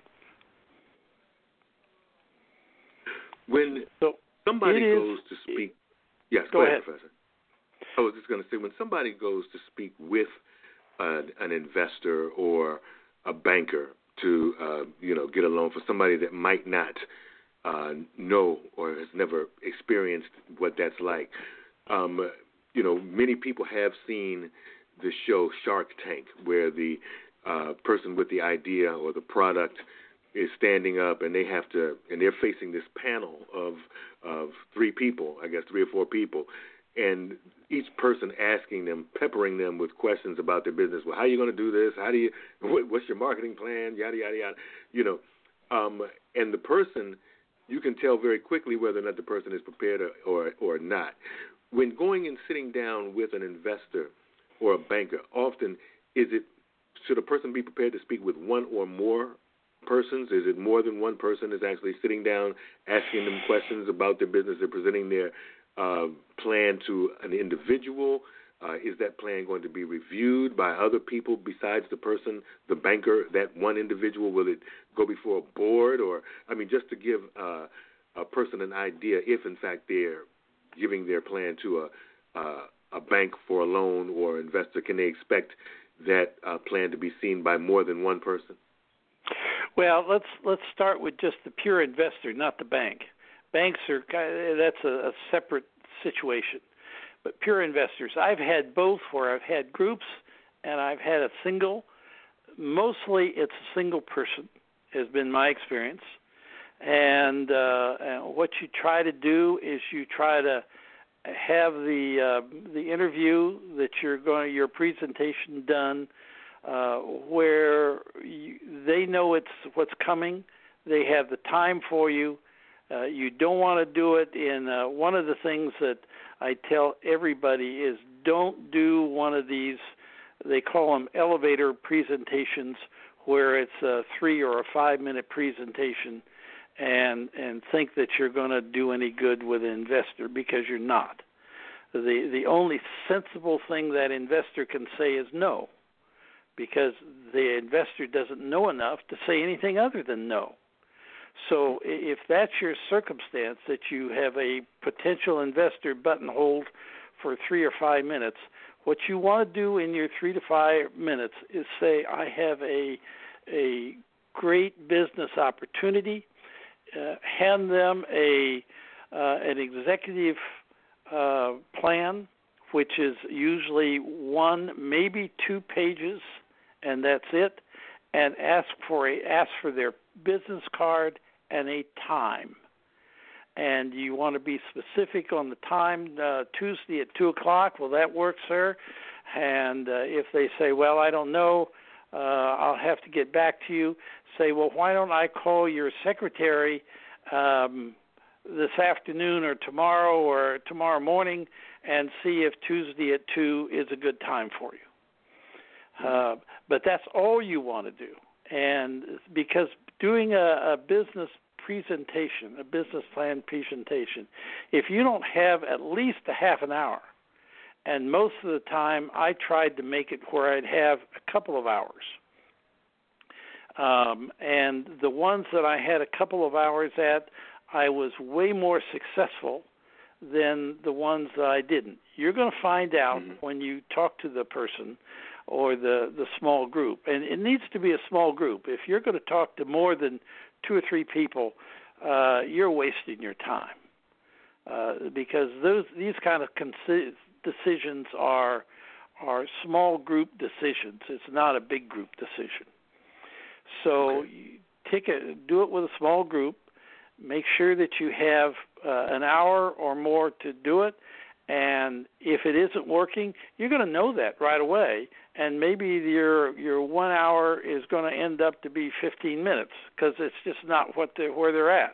When somebody goes to speak, yes, go ahead, Professor. I was just going to say, when somebody goes to speak with an investor or a banker to get a loan, for somebody that might not know or has never experienced what that's like. Many people have seen the show Shark Tank, where the person with the idea or the product is standing up, and they're facing this panel of three people, I guess 3 or 4 people, and each person asking them, peppering them with questions about their business. Well, how are you going to do this? What's your marketing plan? Yada, yada, yada. And the person, you can tell very quickly whether or not the person is prepared or not. When going and sitting down with an investor or a banker, often should a person be prepared to speak with one or more persons? Is it more than one person is actually sitting down asking them questions about their business? They're presenting their plan to an individual? Is that plan going to be reviewed by other people besides the person, the banker, that one individual? Will it go before a board? Or, I mean, just to give a person an idea if, in fact, they're giving their plan to a bank for a loan or investor, can they expect that plan to be seen by more than one person? Well, let's start with just the pure investor, not the bank. Banks that's a separate situation. But pure investors, I've had both, where I've had groups and I've had a single. Mostly it's a single person has been my experience. And what you try to do is you try to have the interview that your presentation done where they know it's what's coming. They have the time for you. You don't want to do it in one of the things that I tell everybody is don't do one of these, they call them elevator presentations, where it's a 3 or a 5 minute presentation and think that you're going to do any good with an investor, because you're not. The only sensible thing that investor can say is no, because the investor doesn't know enough to say anything other than no. So if that's your circumstance, that you have a potential investor buttonholed for 3 or 5 minutes, what you want to do in your 3 to 5 minutes is say, I have a great business opportunity. Hand them an executive plan, which is usually 1, maybe 2 pages, and that's it. And ask for their business card and a time. And you want to be specific on the time. Tuesday at 2:00. Will that work, sir? And if they say, well, I don't know, I'll have to get back to you. Say, well, why don't I call your secretary this afternoon or tomorrow morning and see if Tuesday at 2 is a good time for you. But that's all you want to do. And because doing a business presentation, a business plan presentation, if you don't have at least a half an hour, and most of the time I tried to make it where I'd have a couple of hours. And the ones that I had a couple of hours at, I was way more successful than the ones that I didn't. You're going to find out when you talk to the person or the small group. And it needs to be a small group. If you're going to talk to more than 2 or 3 people, you're wasting your time. Because these kind of decisions are small group decisions. It's not a big group decision. So do it with a small group. Make sure that you have an hour or more to do it. And if it isn't working, you're going to know that right away. And maybe your 1 hour is going to end up to be 15 minutes because it's just not where they're at.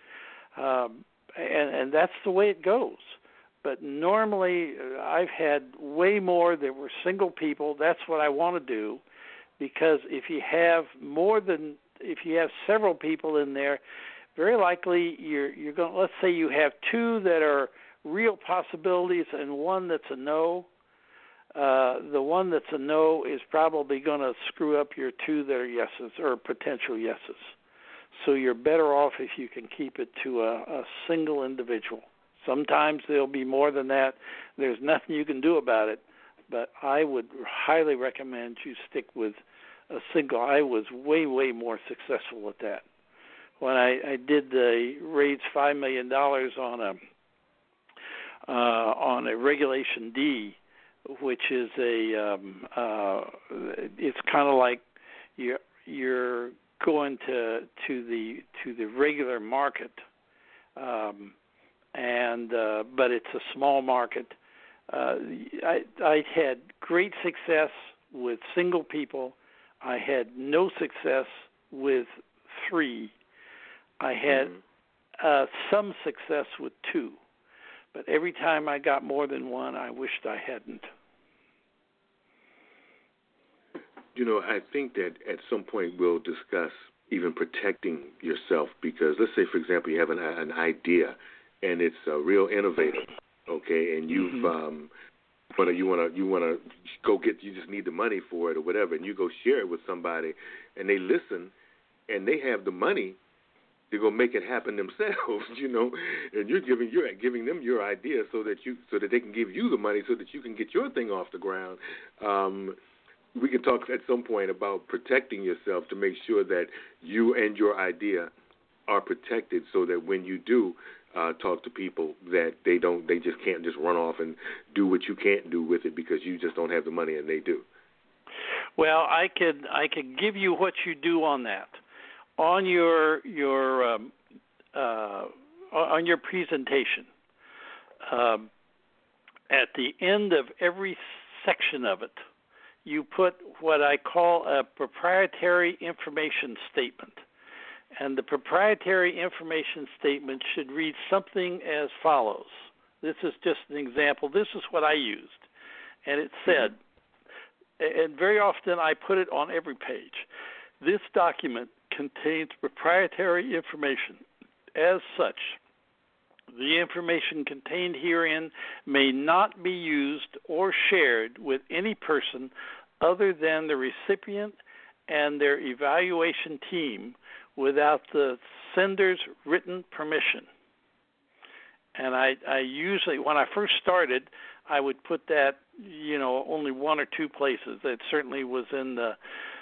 And that's the way it goes. But normally I've had way more that were single people. That's what I want to do, because if you have several people in there, very likely you're going. Let's say you have 2 that are real possibilities and 1 that's a no. The one that's a no is probably going to screw up your 2 that are yeses or potential yeses. So you're better off if you can keep it to a single individual. Sometimes there'll be more than that. There's nothing you can do about it, but I would highly recommend you stick with a single. I was way, way more successful at that. When I did raise $5 million on a Regulation D, which is it's kind of like you're going to the regular market, but it's a small market. I had great success with single people. I had no success with 3. I had some success with 2, but every time I got more than 1, I wished I hadn't. I think that at some point we'll discuss even protecting yourself, because let's say, for example, you have an idea and it's real innovative, okay, and you've but you want to go get, you just need the money for it or whatever, and you go share it with somebody, and they listen, and they have the money to go make it happen themselves, and you're giving them your idea so that they can give you the money so that you can get your thing off the ground. We can talk at some point about protecting yourself to make sure that you and your idea are protected, so that when you do talk to people, that they just can't just run off and do what you can't do with it because you just don't have the money and they do. Well, I could give you what you do on that. On your presentation, at the end of every section of it, you put what I call a proprietary information statement. And the proprietary information statement should read something as follows. This is just an example. This is what I used. And it said, and very often I put it on every page, this document contains proprietary information. As such, the information contained herein may not be used or shared with any person other than the recipient and their evaluation team without the sender's written permission. And I usually, when I first started, I would put that, only one or two places. It certainly was in the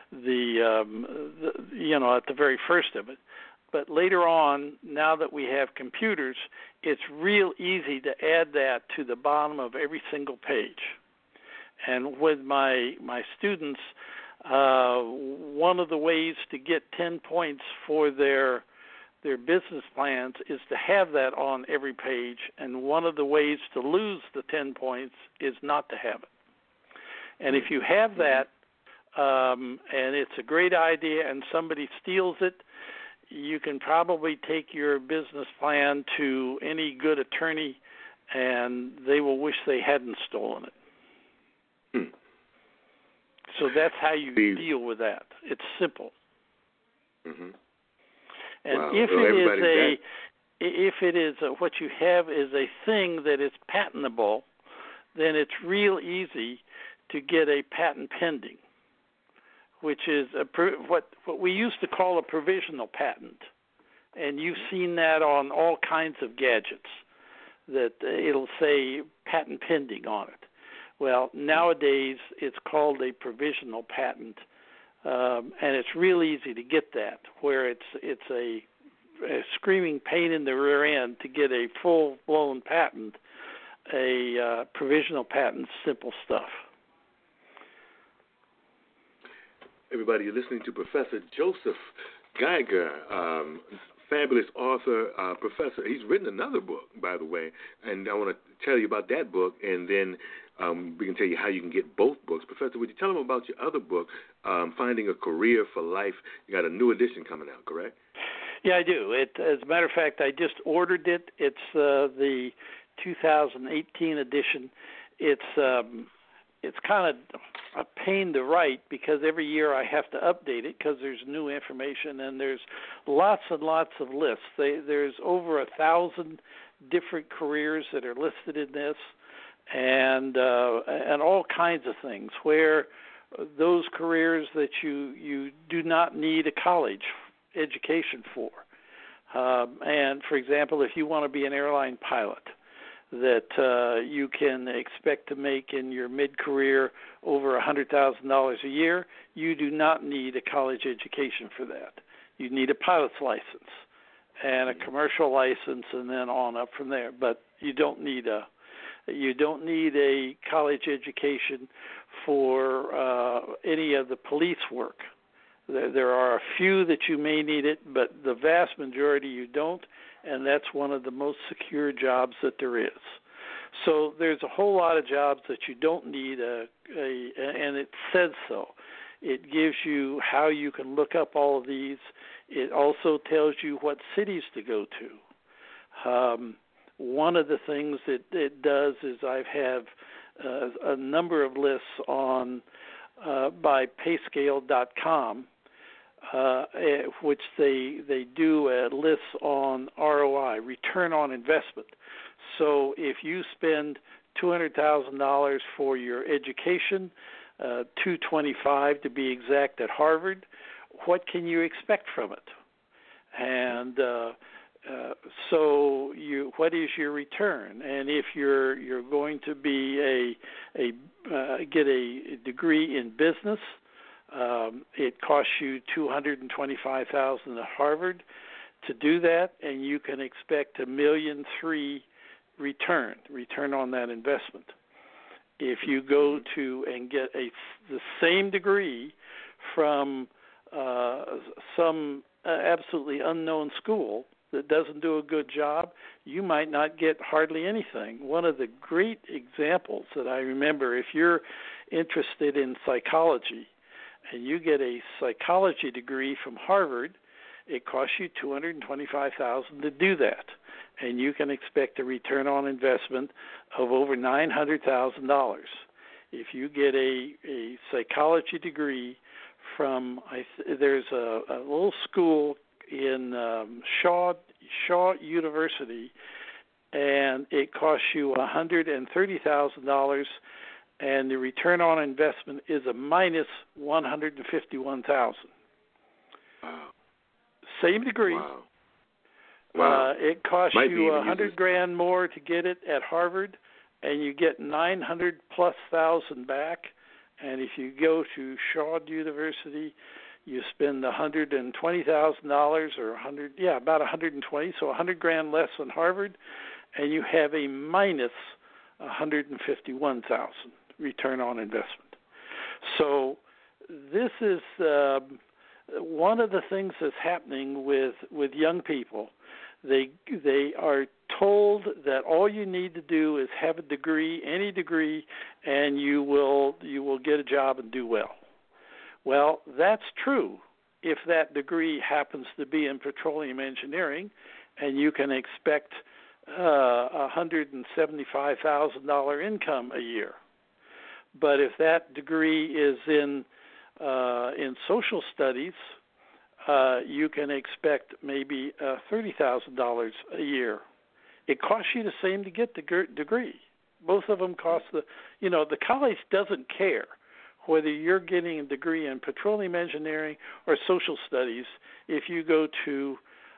at the very first of it. But later on, now that we have computers, it's real easy to add that to the bottom of every single page. And with my students, one of the ways to get 10 points for their business plans is to have that on every page, and one of the ways to lose the 10 points is not to have it. And if you have that, and it's a great idea and somebody steals it, you can probably take your business plan to any good attorney and they will wish they hadn't stolen it. So that's how you deal with that. It's simple. Mm-hmm. And wow. If it is what you have is a thing that is patentable, then it's real easy to get a patent pending, which is what we used to call a provisional patent. And you've seen that on all kinds of gadgets, that it'll say patent pending on it. Well, nowadays it's called a provisional patent, and it's real easy to get that, where it's a screaming pain in the rear end to get a full-blown patent. A provisional patent's simple stuff. Everybody, you're listening to Professor Joseph Geiger, fabulous author, professor. He's written another book, by the way, and I want to tell you about that book, and then we can tell you how you can get both books. Professor, would you tell them about your other book, Finding a Career for Life? You got a new edition coming out, correct? Yeah, I do. As a matter of fact, I just ordered it. It's the 2018 edition. It's kind of a pain to write because every year I have to update it because there's new information and there's lots and lots of lists. There's over 1,000 different careers that are listed in this, and all kinds of things where those careers that you do not need a college education for. And for example, if you want to be an airline pilot, that you can expect to make in your mid-career over $100,000 a year, you do not need a college education for that. You need a pilot's license and a commercial license, and then on up from there. But you don't need a college education for any of the police work. There are a few that you may need it, but the vast majority you don't, and that's one of the most secure jobs that there is. So there's a whole lot of jobs that you don't need and it says so. It gives you how you can look up all of these. It also tells you what cities to go to. One of the things that it does is I have a number of lists on by payscale.com which they do lists on ROI, return on investment. So if you spend $200,000 for your education, $225 to be exact at Harvard, what can you expect from it? And so what is your return? And if you're going to be get a degree in business, it costs you $225,000 at Harvard to do that, and you can expect $1.3 million return on that investment. If you go to and get the same degree from some absolutely unknown school that doesn't do a good job, you might not get hardly anything. One of the great examples that I remember, if you're interested in psychology and you get a psychology degree from Harvard, it costs you $225,000 to do that, and you can expect a return on investment of over $900,000. If you get a psychology degree from there's a little school in Shaw University, and it costs you $130,000, and the return on investment is a minus $151,000. Wow. Same degree. Wow. Wow. It costs Might you $100,000 more to get it at Harvard, and you get $900,000+ back. And if you go to Shaw University, you spend $120,000 or about $120,000, so $100,000 less than Harvard, and you have a minus $151,000 return on investment. So this is one of the things that's happening with young people. They are told that all you need to do is have a degree, any degree, and you will get a job and do well. Well, that's true if that degree happens to be in petroleum engineering, and you can expect $175,000 income a year. But if that degree is in social studies, you can expect maybe $30,000 a year. It costs you the same to get the degree. Both of them cost the college doesn't care whether you're getting a degree in petroleum engineering or social studies. If you go to,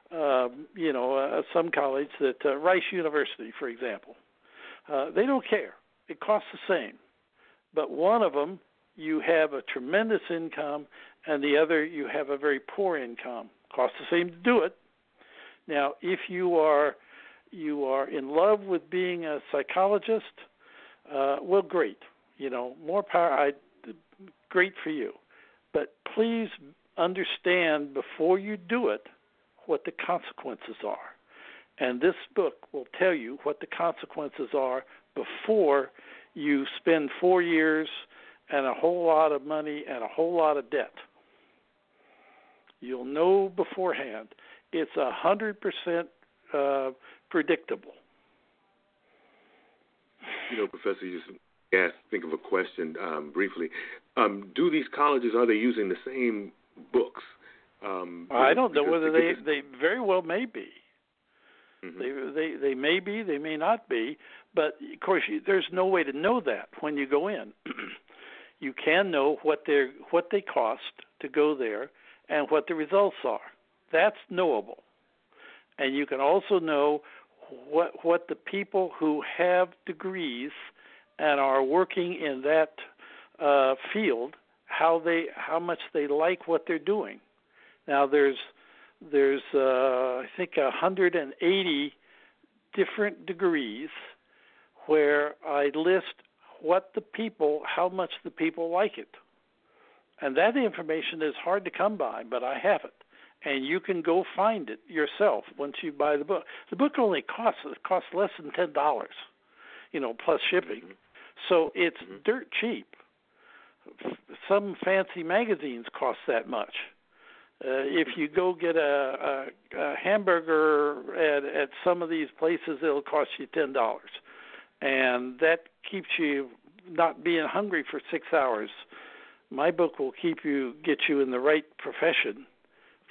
some college, that Rice University, for example, they don't care. It costs the same. But one of them, you have a tremendous income, and the other, you have a very poor income. Costs the same to do it. Now, if you are in love with being a psychologist, well, great. More power. Great for you. But please understand before you do it what the consequences are. And this book will tell you what the consequences are before you spend 4 years and a whole lot of money and a whole lot of debt. You'll know beforehand. It's 100% predictable. Professor, you just think of a question briefly. Do these colleges, are they using the same books? I don't know whether they very well may be. Mm-hmm. They may be, they may not be, but of course there's no way to know that when you go in. You can know what they cost to go there and what the results are. That's knowable. And you can also know what the people who have degrees and are working in that field, how much they like what they're doing. Now there's I think 180 different degrees where I list how much the people like it. And that information is hard to come by, but I have it. And you can go find it yourself once you buy the book. The book only costs less than $10, plus shipping. So it's dirt cheap. Some fancy magazines cost that much. If you go get a hamburger at some of these places, it'll cost you $10. And that keeps you not being hungry for 6 hours. My book will get you in the right profession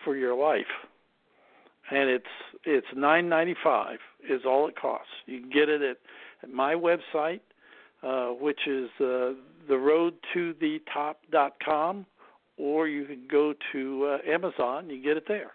for your life. And it's $9.95 is all it costs. You can get it at my website, which is theroadtothetop.com, or you can go to Amazon. You get it there.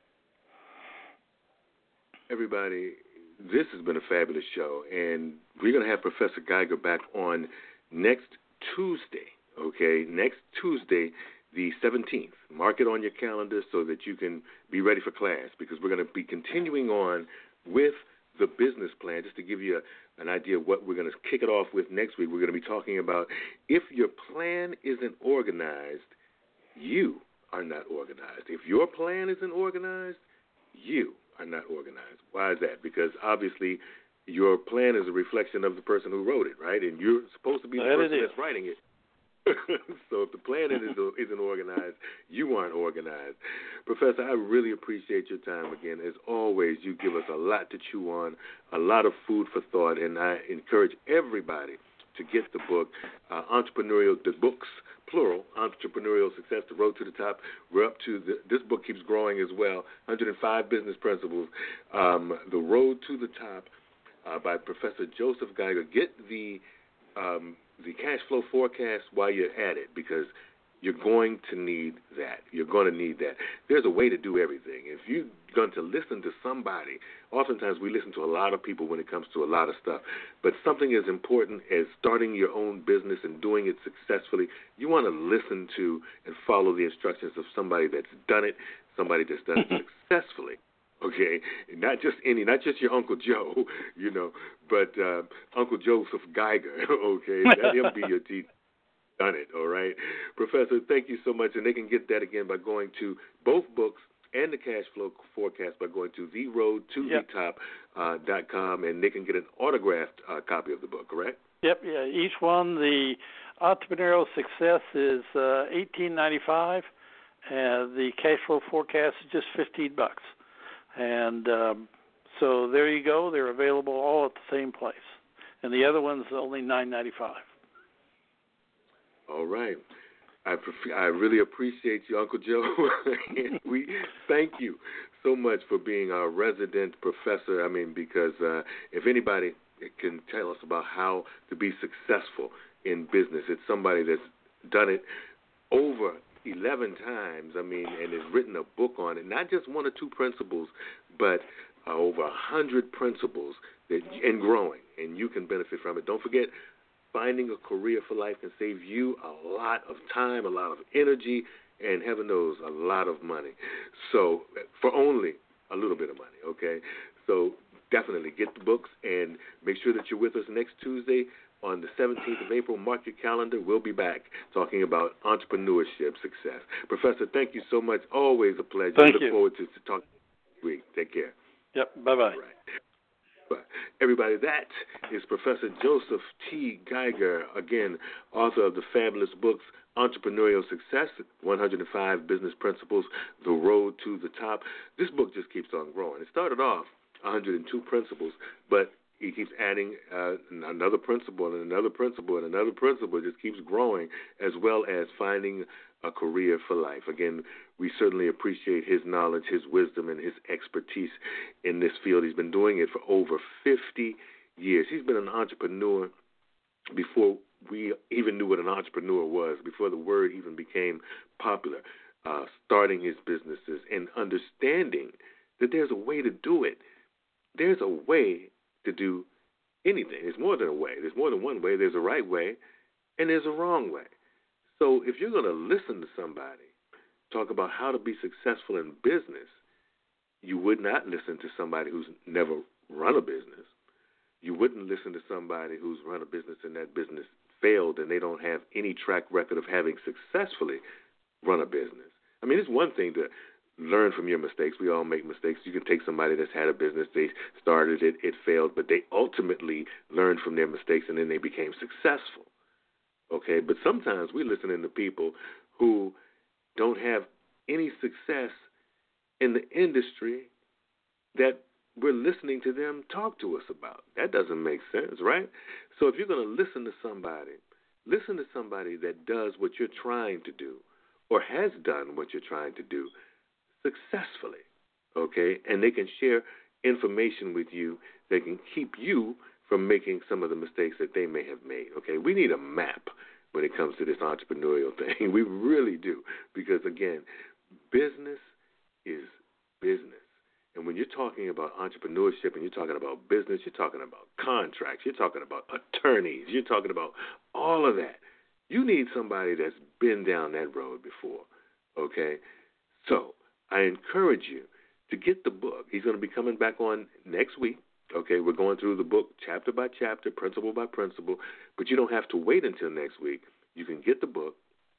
Everybody, this has been a fabulous show, and we're going to have Professor Geiger back on next Tuesday, okay? Next Tuesday, the 17th. Mark it on your calendar so that you can be ready for class, because we're going to be continuing on with the business plan. Just to give you an idea of what we're going to kick it off with next week, we're going to be talking about if your plan isn't organized, you are not organized. If your plan isn't organized, you are not organized. Why is that? Because obviously your plan is a reflection of the person who wrote it, right? And you're supposed to be the person that's writing it. So if the plan isn't organized, you aren't organized. Professor, I really appreciate your time again. As always, you give us a lot to chew on, a lot of food for thought, and I encourage everybody to get the book, the books, plural, Entrepreneurial Success, The Road to the Top. We're up to, this book keeps growing as well, 105 Business Principles, The Road to the Top by Professor Joseph Geiger. Get the cash flow forecast while you're at it, because you're going to need that. You're going to need that. There's a way to do everything. If you're going to listen to somebody, oftentimes we listen to a lot of people when it comes to a lot of stuff, but something as important as starting your own business and doing it successfully, you want to listen to and follow the instructions of somebody that's done it, somebody that's done it successfully. Okay, not just your Uncle Joe, but Uncle Joseph Geiger. Okay, let him be your teacher. Done it. All right, Professor. Thank you so much, and they can get that again by going to both books and the cash flow forecast by going to theroadtothetop.com, and they can get an autographed copy of the book. Correct? Yep. Yeah. Each one, the Entrepreneurial Success is $18.95, and the cash flow forecast is just $15. And so there you go. They're available all at the same place. And the other one's only $9.95. All right. I really appreciate you, Uncle Joe. And we thank you so much for being our resident professor. I mean, because if anybody can tell us about how to be successful in business, it's somebody that's done it over 11 times, and has written a book on it, not just one or two principles, but over 100 principles and growing, and you can benefit from it. Don't forget, finding a career for life can save you a lot of time, a lot of energy, and heaven knows, a lot of money. So for only a little bit of money, okay? So definitely get the books and make sure that you're with us next Tuesday on the 17th of April. Mark your calendar. We'll be back talking about entrepreneurship success. Professor, thank you so much. Always a pleasure. Thank you. Look forward to talking next week. Take care. Yep. Bye-bye. All right. Everybody, that is Professor Joseph T. Geiger, again, author of the fabulous books Entrepreneurial Success, 105 Business Principles, The Road to the Top. This book just keeps on growing. It started off 102 principles, but he keeps adding another principle and another principle and another principle. It just keeps growing, as well as finding a career for life. Again, we certainly appreciate his knowledge, his wisdom, and his expertise in this field. He's been doing it for over 50 years. He's been an entrepreneur before we even knew what an entrepreneur was, before the word even became popular, starting his businesses and understanding that there's a way to do it. There's a way to do anything. There's more than a way. There's more than one way. There's a right way, and there's a wrong way. So if you're going to listen to somebody talk about how to be successful in business, you would not listen to somebody who's never run a business. You wouldn't listen to somebody who's run a business and that business failed and they don't have any track record of having successfully run a business. I mean, it's one thing to learn from your mistakes. We all make mistakes. You can take somebody that's had a business, they started it, it failed, but they ultimately learned from their mistakes and then they became successful. Okay, but sometimes we listen to people who don't have any success in the industry that we're listening to them talk to us about. That doesn't make sense, right? So if you're going to listen to somebody that does what you're trying to do or has done what you're trying to do successfully, okay? And they can share information with you that can keep you from making some of the mistakes that they may have made, okay? We need a map when it comes to this entrepreneurial thing. We really do, because, again, business is business. And when you're talking about entrepreneurship and you're talking about business, you're talking about contracts, you're talking about attorneys, you're talking about all of that. You need somebody that's been down that road before, okay? So I encourage you to get the book. He's going to be coming back on next week, okay? We're going through the book chapter by chapter, principle by principle, but you don't have to wait until next week. You can get the book,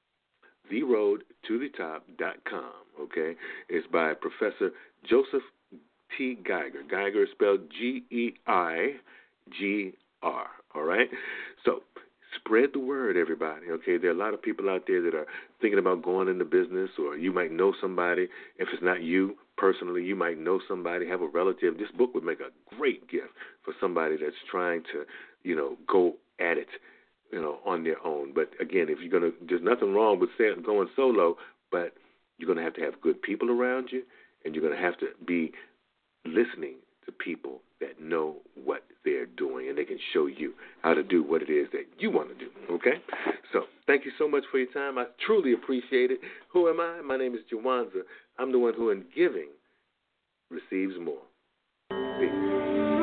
TheRoadToTheTop.com, okay? It's by Professor Joseph T. Geiger. Geiger is spelled G-E-I-G-R, all right? So spread the word, everybody, okay? There are a lot of people out there that are thinking about going into business, or you might know somebody. If it's not you personally, you might know somebody, have a relative. This book would make a great gift for somebody that's trying to, go at it, on their own. But again, if you're going to, there's nothing wrong with going solo, but you're going to have good people around you, and you're going to have to be listening to people that know what they're doing, and they can show you how to do what it is that you want to do, okay? So thank you so much for your time. I truly appreciate it. Who am I? My name is Jawanza. I'm the one who, in giving, receives more. Peace.